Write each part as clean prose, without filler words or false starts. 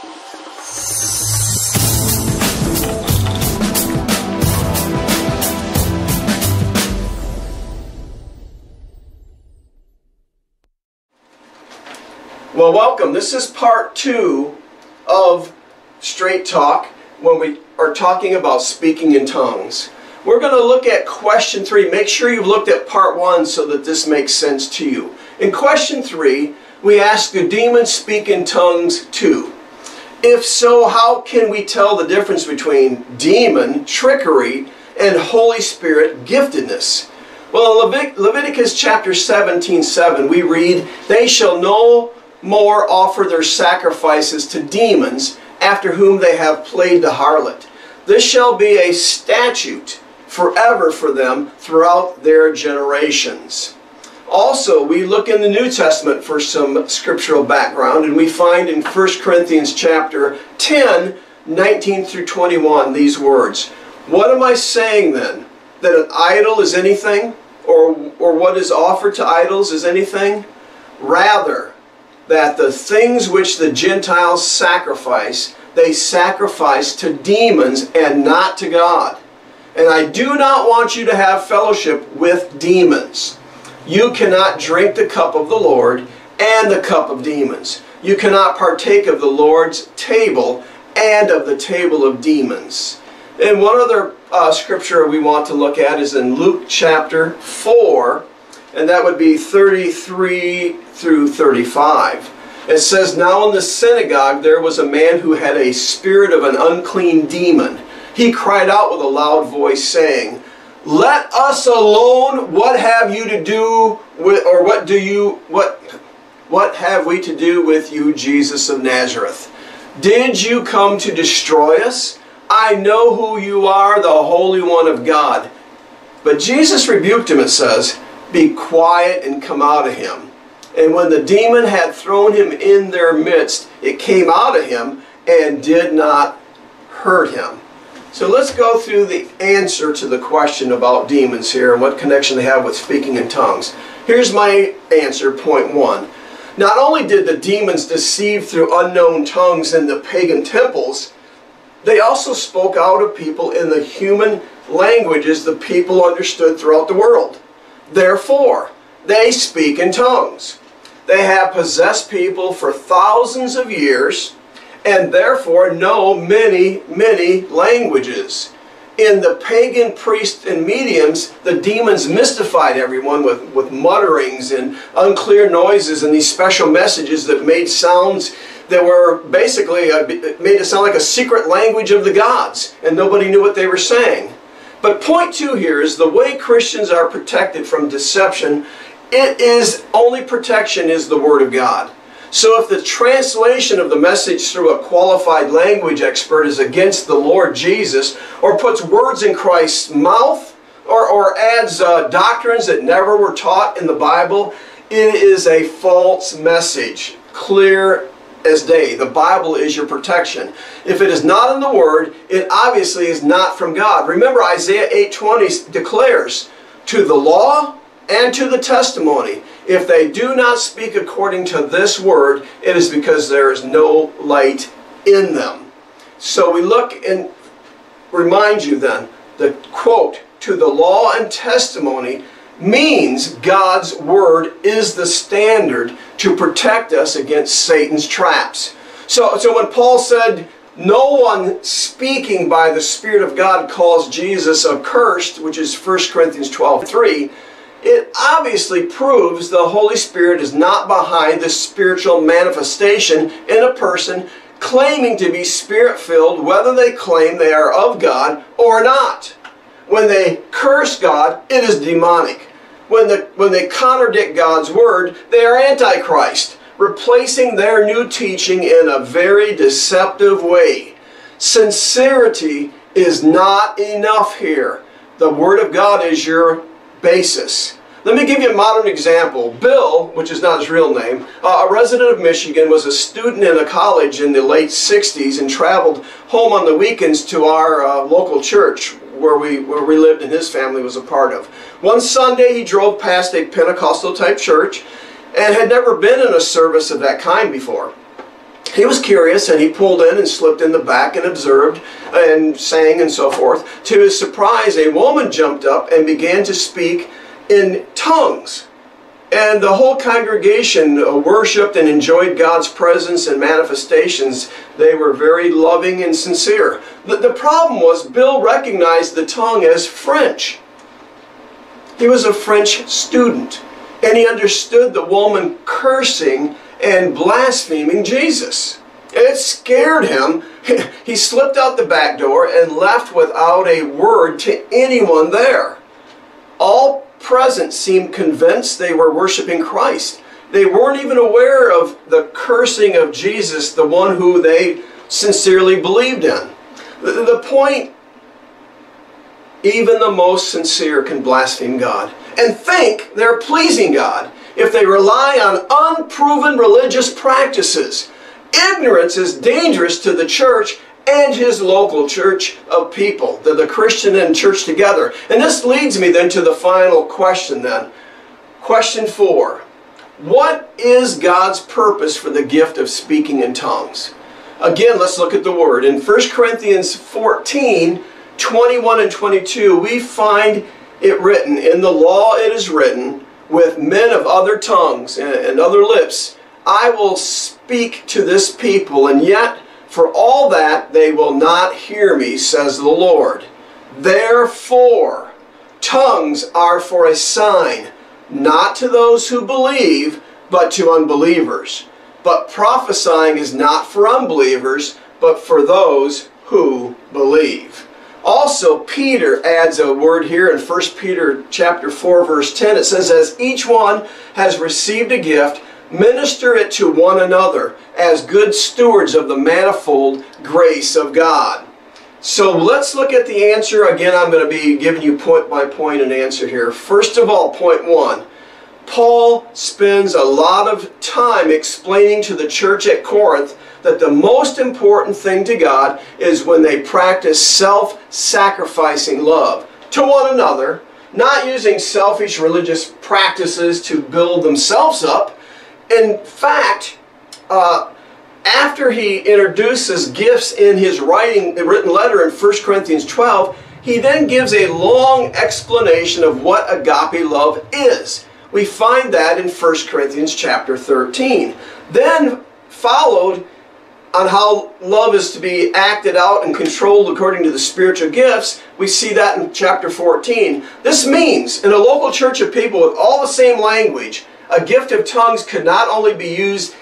Well, welcome. This is part 2 of Straight Talk when we are talking about speaking in tongues. We're going to look at question 3. Make sure you've looked at part 1 so that this makes sense to you. In question 3, we ask, do demons speak in tongues too? If so, how can we tell the difference between demon, trickery, and Holy Spirit giftedness? Well, in Leviticus chapter 17:7, we read, "They shall no more offer their sacrifices to demons, after whom they have played the harlot. This shall be a statute forever for them throughout their generations." Also, we look in the New Testament for some scriptural background, and we find in 1 Corinthians chapter 10, 19 through 21, these words, "What am I saying then? That an idol is anything? Or what is offered to idols is anything? Rather, that the things which the Gentiles sacrifice, they sacrifice to demons and not to God. And I do not want you to have fellowship with demons. You cannot drink the cup of the Lord and the cup of demons. You cannot partake of the Lord's table and of the table of demons." And one other scripture we want to look at is in Luke chapter 4, and that would be 33 through 35. It says, "Now in the synagogue there was a man who had a spirit of an unclean demon. He cried out with a loud voice, saying, 'Let us alone, what have you to do with, or what have we to do with you, Jesus of Nazareth? Did you come to destroy us? I know who you are, the Holy One of God.' But Jesus rebuked him," it says, "Be quiet and come out of him. And when the demon had thrown him in their midst, it came out of him and did not hurt him." So let's go through the answer to the question about demons here and what connection they have with speaking in tongues. Here's my answer, point 1. Not only did the demons deceive through unknown tongues in the pagan temples, they also spoke out of people in the human languages the people understood throughout the world. Therefore, they speak in tongues. They have possessed people for thousands of years and therefore know many, many languages. In the pagan priests and mediums, the demons mystified everyone with mutterings and unclear noises and these special messages that made sounds that were basically, made it sound like a secret language of the gods, and nobody knew what they were saying. But point 2 here is the way Christians are protected from deception. Only protection is the Word of God. So if the translation of the message through a qualified language expert is against the Lord Jesus, or puts words in Christ's mouth, or adds doctrines that never were taught in the Bible, it is a false message. Clear as day. The Bible is your protection. If it is not in the Word, it obviously is not from God. Remember, Isaiah 8:20 declares, "To the law and to the testimony, if they do not speak according to this word, it is because there is no light in them." So we look and remind you then, the quote, "to the law and testimony," means God's Word is the standard to protect us against Satan's traps. So when Paul said, "No one speaking by the Spirit of God calls Jesus accursed," which is 1 Corinthians 12:3, it obviously proves the Holy Spirit is not behind the spiritual manifestation in a person claiming to be Spirit-filled, whether they claim they are of God or not. When they curse God, it is demonic. When they contradict God's Word, they are Antichrist, replacing their new teaching in a very deceptive way. Sincerity is not enough here. The Word of God is your basis. Let me give you a modern example. Bill, which is not his real name, a resident of Michigan, was a student in a college in the late 60s and traveled home on the weekends to our local church where we lived and his family was a part of. One Sunday he drove past a Pentecostal type church and had never been in a service of that kind before. He was curious, and he pulled in and slipped in the back and observed and sang and so forth. To his surprise, a woman jumped up and began to speak in tongues. And the whole congregation worshiped and enjoyed God's presence and manifestations. They were very loving and sincere. The problem was Bill recognized the tongue as French. He was a French student, and he understood the woman cursing and blaspheming Jesus. It scared him. He slipped out the back door and left without a word to anyone there. All present seemed convinced they were worshiping Christ. They weren't even aware of the cursing of Jesus, the one who they sincerely believed in. The point, even the most sincere can blaspheme God and think they're pleasing God if they rely on unproven religious practices. Ignorance is dangerous to the church and his local church of people, the Christian and church together. And this leads me then to the final question then. Question 4. What is God's purpose for the gift of speaking in tongues? Again, let's look at the word. In 1 Corinthians 14, 21 and 22, we find it written, "In the law it is written, with men of other tongues and other lips, I will speak to this people, and yet for all that they will not hear me, says the Lord. Therefore, tongues are for a sign, not to those who believe, but to unbelievers. But prophesying is not for unbelievers, but for those who believe." Also, Peter adds a word here in 1 Peter chapter 4, verse 10. It says, "As each one has received a gift, minister it to one another as good stewards of the manifold grace of God." So let's look at the answer. Again, I'm going to be giving you point by point an answer here. First of all, point 1. Paul spends a lot of time explaining to the church at Corinth that the most important thing to God is when they practice self-sacrificing love to one another, not using selfish religious practices to build themselves up. In fact, after he introduces gifts in his written letter in 1 Corinthians 12, he then gives a long explanation of what agape love is. We find that in 1 Corinthians chapter 13. Then followed on how love is to be acted out and controlled according to the spiritual gifts, we see that in chapter 14. This means, in a local church of people with all the same language, a gift of tongues could not be used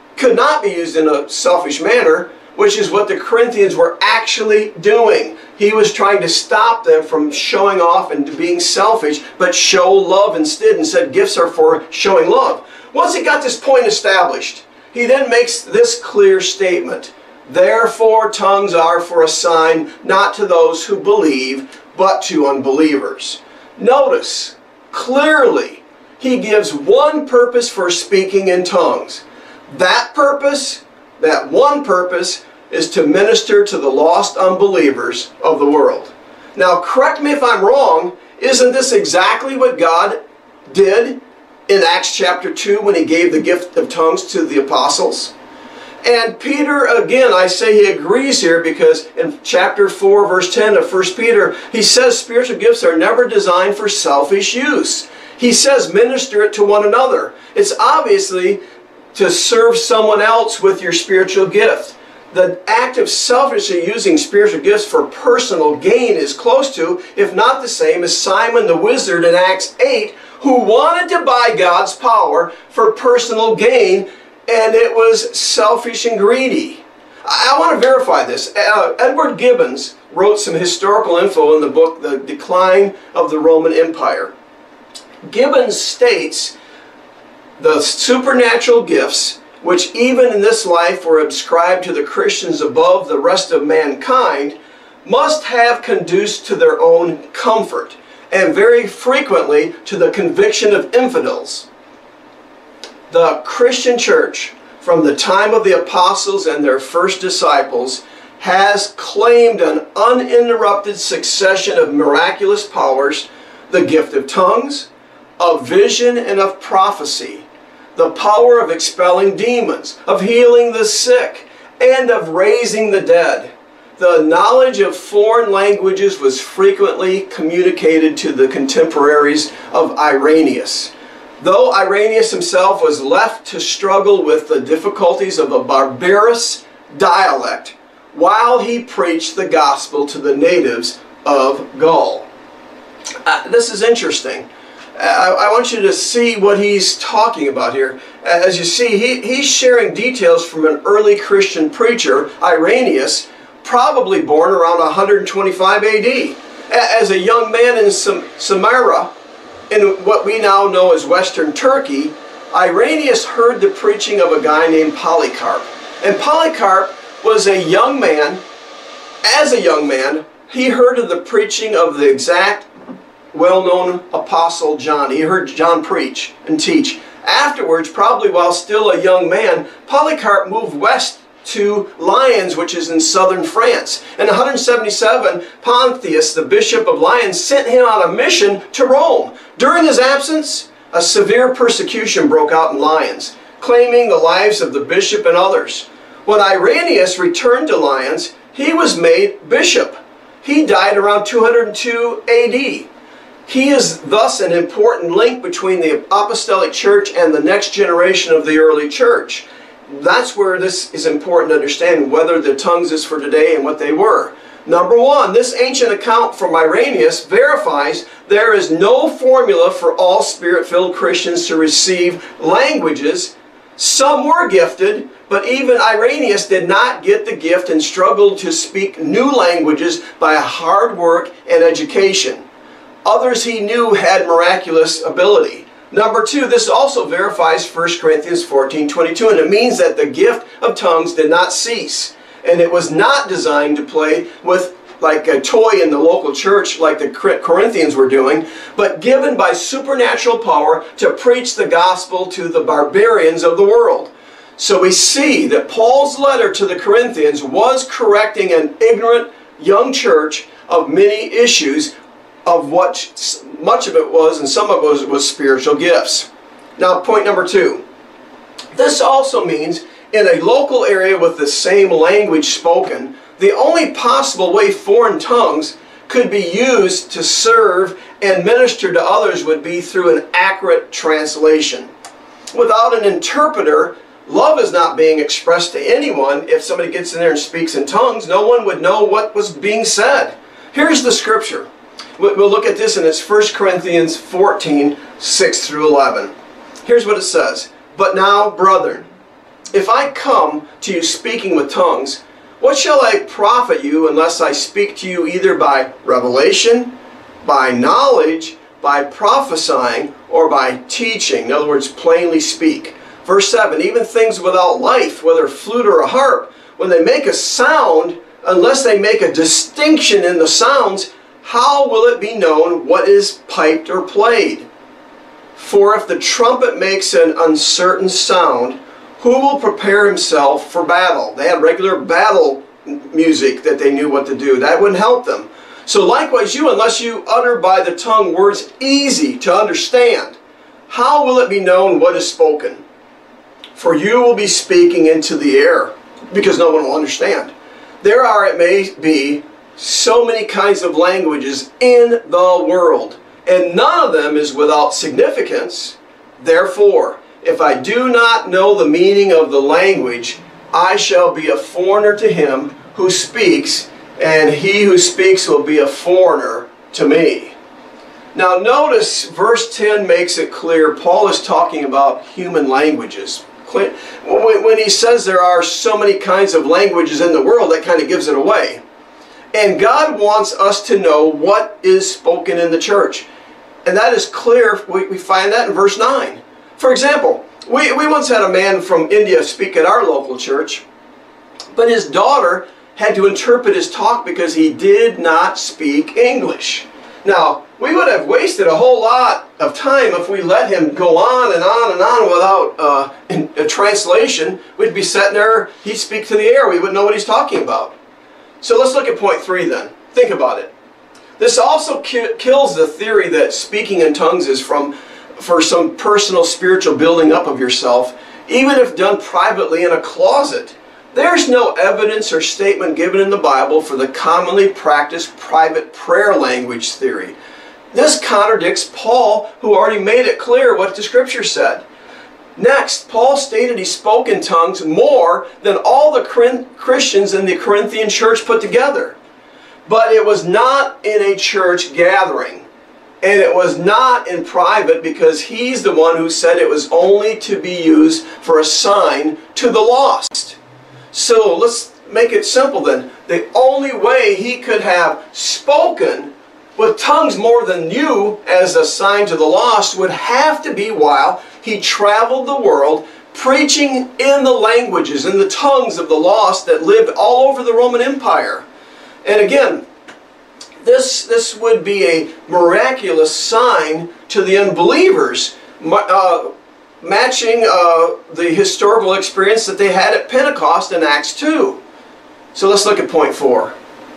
in a selfish manner, which is what the Corinthians were actually doing. He was trying to stop them from showing off and being selfish, but show love instead, and said gifts are for showing love. Once he got this point established, he then makes this clear statement: "Therefore tongues are for a sign, not to those who believe, but to unbelievers." Notice, clearly, he gives one purpose for speaking in tongues. That one purpose, is to minister to the lost unbelievers of the world. Now, correct me if I'm wrong, isn't this exactly what God did in Acts chapter 2 when he gave the gift of tongues to the apostles? And Peter, again, I say he agrees here, because in chapter 4, verse 10 of 1 Peter, he says spiritual gifts are never designed for selfish use. He says minister it to one another. It's obviously to serve someone else with your spiritual gift. The act of selfishly using spiritual gifts for personal gain is close to, if not the same, as Simon the wizard in Acts 8, who wanted to buy God's power for personal gain, and it was selfish and greedy. I want to verify this. Edward Gibbons wrote some historical info in the book, The Decline of the Roman Empire. Gibbons states the supernatural gifts, which even in this life were ascribed to the Christians above the rest of mankind, must have conduced to their own comfort, and very frequently to the conviction of infidels. The Christian church, from the time of the apostles and their first disciples, has claimed an uninterrupted succession of miraculous powers, the gift of tongues, of vision, and of prophecy, the power of expelling demons, of healing the sick, and of raising the dead. The knowledge of foreign languages was frequently communicated to the contemporaries of Irenaeus. Though Irenaeus himself was left to struggle with the difficulties of a barbarous dialect while he preached the gospel to the natives of Gaul. This is interesting. I want you to see what he's talking about here. As you see, he's sharing details from an early Christian preacher, Irenaeus, probably born around 125 AD. As a young man in Samarra, in what we now know as Western Turkey, Irenaeus heard the preaching of a guy named Polycarp. And Polycarp was a young man. As a young man, he heard of the preaching of the exact well-known apostle John. He heard John preach and teach. Afterwards, probably while still a young man, Polycarp moved west to Lyons, which is in southern France. In 177, Pontius, the bishop of Lyons, sent him on a mission to Rome. During his absence, a severe persecution broke out in Lyons, claiming the lives of the bishop and others. When Irenaeus returned to Lyons, he was made bishop. He died around 202 AD. He is thus an important link between the apostolic church and the next generation of the early church. That's where this is important to understand whether the tongues is for today and what they were. Number one, this ancient account from Irenaeus verifies there is no formula for all Spirit-filled Christians to receive languages. Some were gifted, but even Irenaeus did not get the gift and struggled to speak new languages by hard work and education. Others he knew had miraculous ability. Number two, this also verifies 1 Corinthians 14:22, and it means that the gift of tongues did not cease. And it was not designed to play with like a toy in the local church like the Corinthians were doing, but given by supernatural power to preach the gospel to the barbarians of the world. So we see that Paul's letter to the Corinthians was correcting an ignorant young church of many issues, of what much of it was, and some of it was spiritual gifts. Now, point number two. This also means in a local area with the same language spoken, the only possible way foreign tongues could be used to serve and minister to others would be through an accurate translation. Without an interpreter, love is not being expressed to anyone. If somebody gets in there and speaks in tongues, no one would know what was being said. Here's the scripture. We'll look at this, and it's 1 Corinthians 14, 6 through 11. Here's what it says. But now, brethren, if I come to you speaking with tongues, what shall I profit you unless I speak to you either by revelation, by knowledge, by prophesying, or by teaching? In other words, plainly speak. Verse 7, even things without life, whether flute or a harp, when they make a sound, unless they make a distinction in the sounds, how will it be known what is piped or played? For if the trumpet makes an uncertain sound, who will prepare himself for battle? They had regular battle music that they knew what to do. That wouldn't help them. So likewise you, unless you utter by the tongue words easy to understand, how will it be known what is spoken? For you will be speaking into the air, because no one will understand. There are, it may be, so many kinds of languages in the world, and none of them is without significance. Therefore, if I do not know the meaning of the language, I shall be a foreigner to him who speaks, and he who speaks will be a foreigner to me. Now notice verse 10 makes it clear Paul is talking about human languages. When he says there are so many kinds of languages in the world, that kind of gives it away. And God wants us to know what is spoken in the church. And that is clear. We find that in verse 9. For example, we once had a man from India speak at our local church, but his daughter had to interpret his talk because he did not speak English. Now, we would have wasted a whole lot of time if we let him go on and on and on without a translation. We'd be sitting there, he'd speak to the air, we wouldn't know what he's talking about. So let's look at point 3 then. Think about it. This also kills the theory that speaking in tongues is for some personal spiritual building up of yourself, even if done privately in a closet. There's no evidence or statement given in the Bible for the commonly practiced private prayer language theory. This contradicts Paul, who already made it clear what the Scripture said. Next, Paul stated he spoke in tongues more than all the Christians in the Corinthian church put together. But it was not in a church gathering. And it was not in private, because he's the one who said it was only to be used for a sign to the lost. So let's make it simple then. The only way he could have spoken with tongues more than you as a sign to the lost would have to be while he traveled the world preaching in the languages, in the tongues of the lost that lived all over the Roman Empire. And again, this would be a miraculous sign to the unbelievers, matching the historical experience that they had at Pentecost in Acts 2. So let's look at point 4.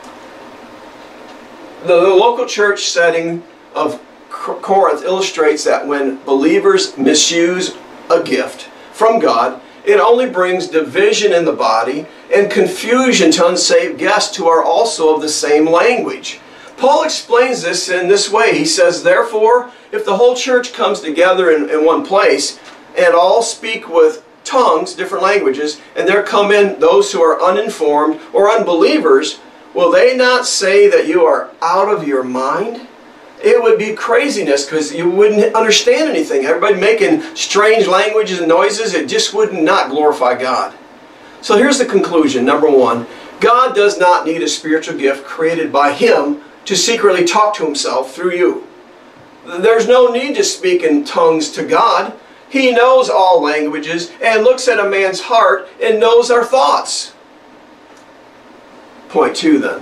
The local church setting of Corinth illustrates that when believers misuse a gift from God, it only brings division in the body and confusion to unsaved guests who are also of the same language. Paul explains this in this way. He says, therefore, if the whole church comes together in one place and all speak with tongues, different languages, and there come in those who are uninformed or unbelievers, will they not say that you are out of your mind? It would be craziness, because you wouldn't understand anything. Everybody making strange languages and noises, it just would not glorify God. So here's the conclusion. Number 1, God does not need a spiritual gift created by Him to secretly talk to Himself through you. There's no need to speak in tongues to God. He knows all languages and looks at a man's heart and knows our thoughts. Point 2 then.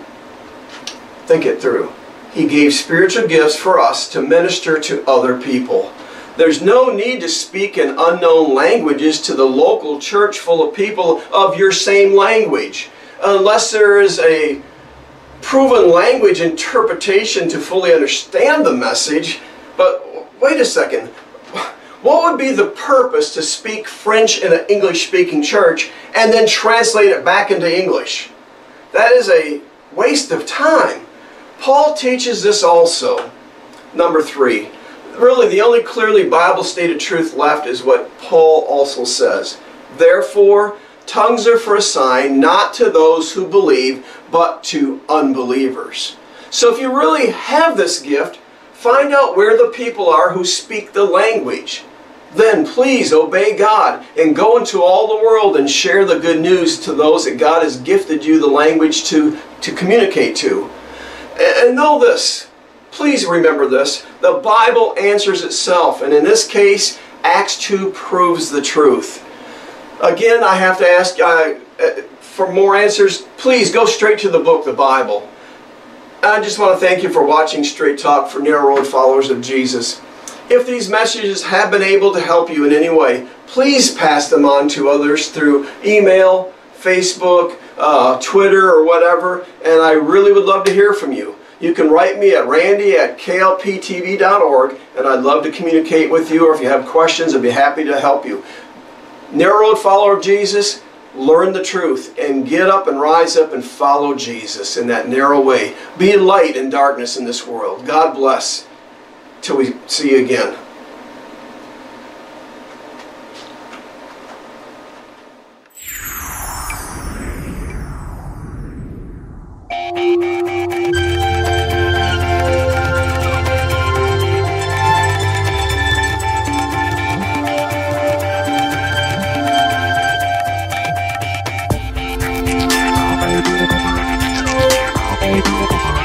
Think it through. He gave spiritual gifts for us to minister to other people. There's no need to speak in unknown languages to the local church full of people of your same language, unless there is a proven language interpretation to fully understand the message. But wait a second. What would be the purpose to speak French in an English-speaking church and then translate it back into English? That is a waste of time. Paul teaches this also. Number 3. Really, the only clearly Bible-stated truth left is what Paul also says. Therefore, tongues are for a sign, not to those who believe, but to unbelievers. So if you really have this gift, find out where the people are who speak the language. Then please obey God and go into all the world and share the good news to those that God has gifted you the language to communicate to. And know this, please remember this, the Bible answers itself, and in this case, Acts 2 proves the truth. Again, I have to ask for more answers, please go straight to the book, the Bible. I just want to thank you for watching Straight Talk for Narrow Road Followers of Jesus. If these messages have been able to help you in any way, please pass them on to others through email, Facebook, Twitter, or whatever, and I really would love to hear from you. You can write me at randy@klptv.org, and I'd love to communicate with you, or if you have questions, I'd be happy to help you. Narrow Road Follower of Jesus, learn the truth and get up and rise up and follow Jesus in that narrow way. Be a light in darkness in this world. God bless. Till we see you again. Baby.